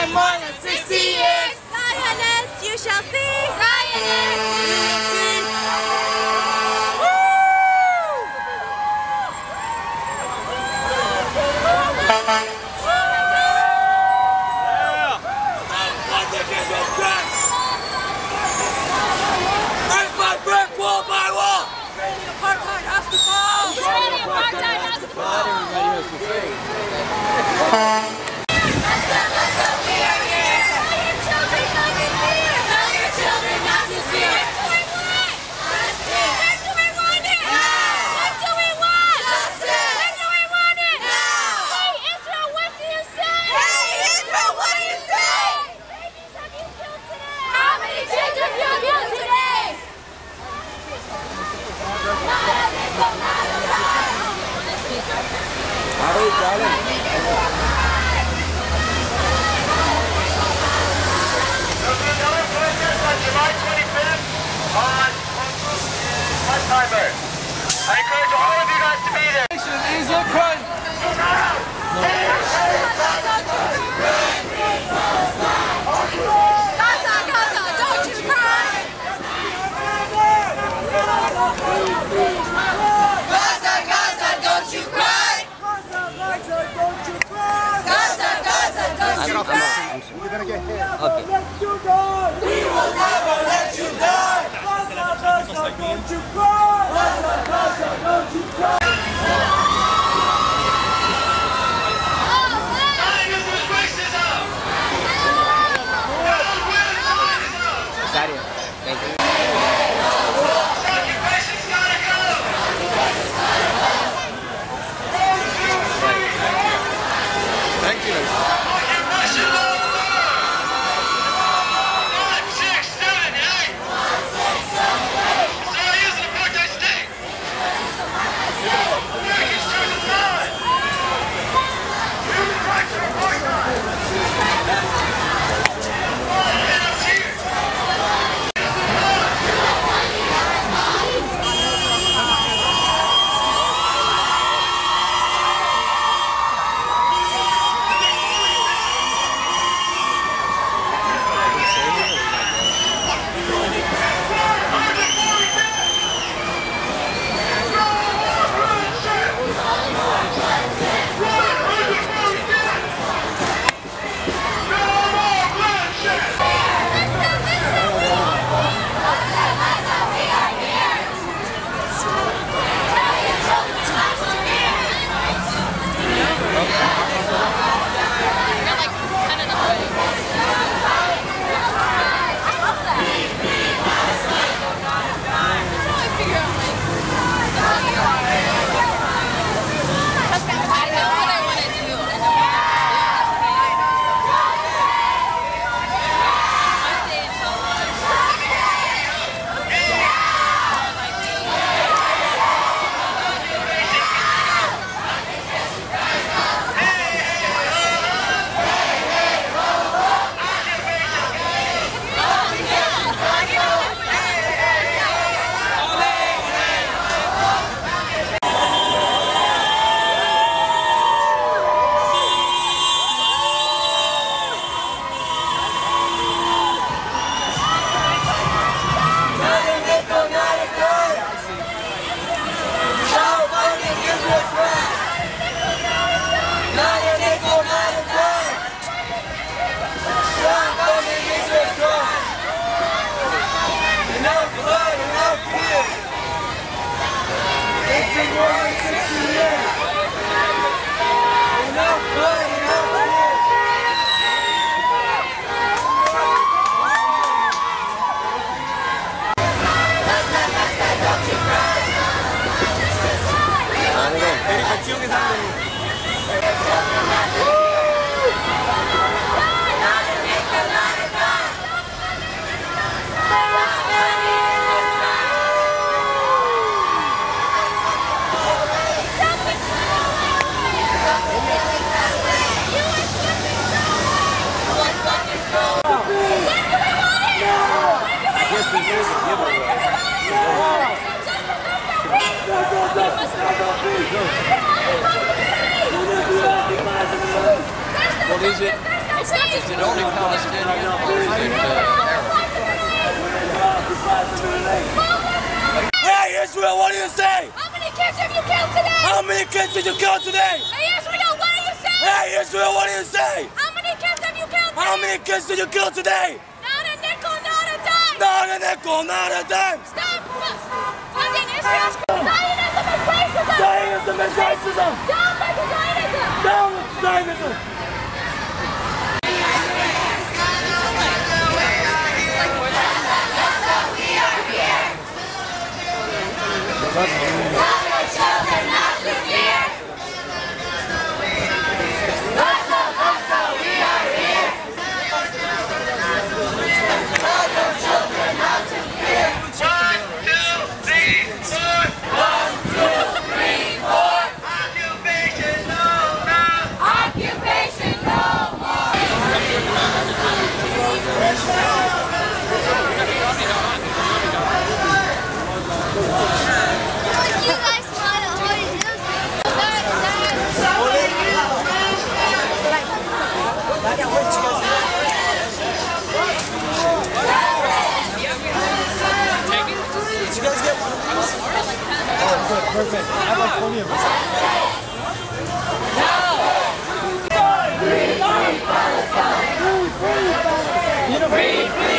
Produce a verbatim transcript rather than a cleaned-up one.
in more than sixty years. Zionist, you shall see. Zionist, you shall see. Apartheid has to fall! Apartheid has to fall! We are here! Tell your children not to fear! Tell your children not to fear! Where do we want it? Now! What do we want? Justice! Where do we want it? Now! Hey Israel, what do you say? Hey Israel, what do you say? Babies have you killed today? How many children have you killed today? Harry, darling. On July twenty-fifth on one timer. I encourage all of you guys to be there. Is Ukraine. Gaza, Gaza, don't you cry! Gaza, Gaza, don't you cry! Gaza, Gaza, don't you cry! Gaza, Gaza, don't you cry! You're gonna get hit. Okay. We will never let you die! Gaza, Gaza, don't you cry! Gaza, Gaza, don't you cry! Thank you. Thank you. What is it? Is it only Palestinian or is it uh, Arab? Hey, Israel, what do you say? How many kids have you killed today? How many kids did you kill today? Hey, Israel, what do you say? Hey, Israel, what do you say? How many kids have you killed today? How many kids did you kill today? Not a nickel, not a dime. Not a nickel, not a dime. Stop funding Israel's Zionism and racism. Zionism and racism. Down with Zionism. Down with Zionism. Perfect. I have like twenty of us. Free, free, free, free, free, free, free, free.